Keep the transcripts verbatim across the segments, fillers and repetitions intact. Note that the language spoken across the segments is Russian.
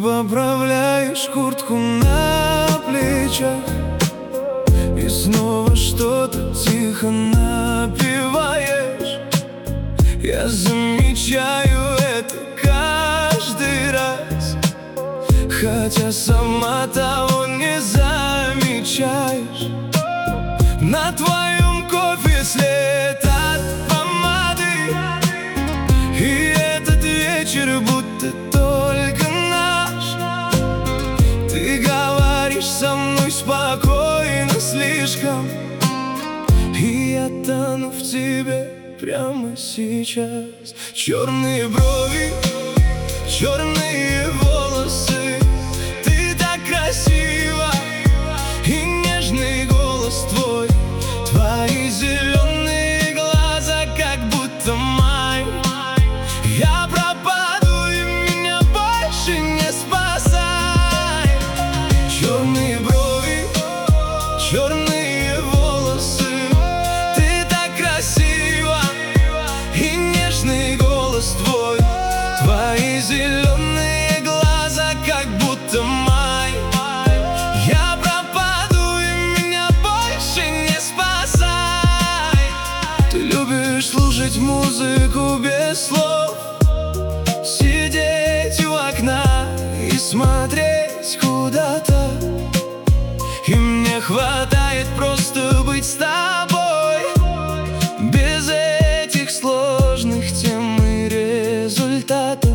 поправляешь куртку на плечах и снова что-то тихо напеваешь. Я замечаю это каждый раз, хотя сама того не замечаешь. На твоем кофе след от помады, и этот вечер будто только наш. Ты говоришь со мной спокойно слишком, и я тону в тебе прямо сейчас. Черные брови, черные волосы, ты так красива, и нежный голос твой, твои зеленые глаза, как будто май. Я пропаду, и меня больше не спасай. Черные брови, черные волосы, ты так красива, и нежный голос твой, твои зеленые глаза, как будто май. Я пропаду, и меня больше не спасай. Ты любишь слушать музыку без слов, сидеть у окна и смотреть куда-то, и мне хватает просто быть с тобой, без этих сложных тем и результатов.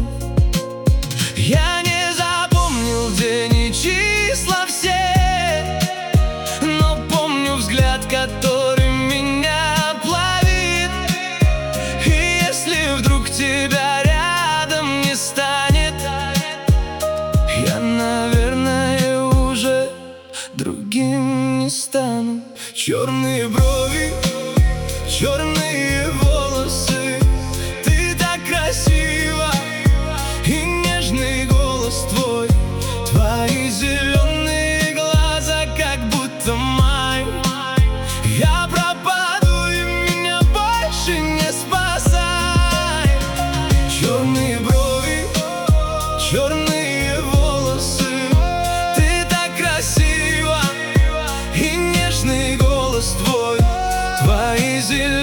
Я не запомнил день и числа все, но помню взгляд, который меня плавит. И если вдруг тебя рядом не станет, я, наверное, уже другим не стану. Черные брови, черные волосы, ты так красива, и нежный голос твой, твои зеленые глаза, как будто май. Я пропаду, и меня больше не спасай. Черные брови, черные волосы, ты так красива, и нежный голос твой, твои зеленые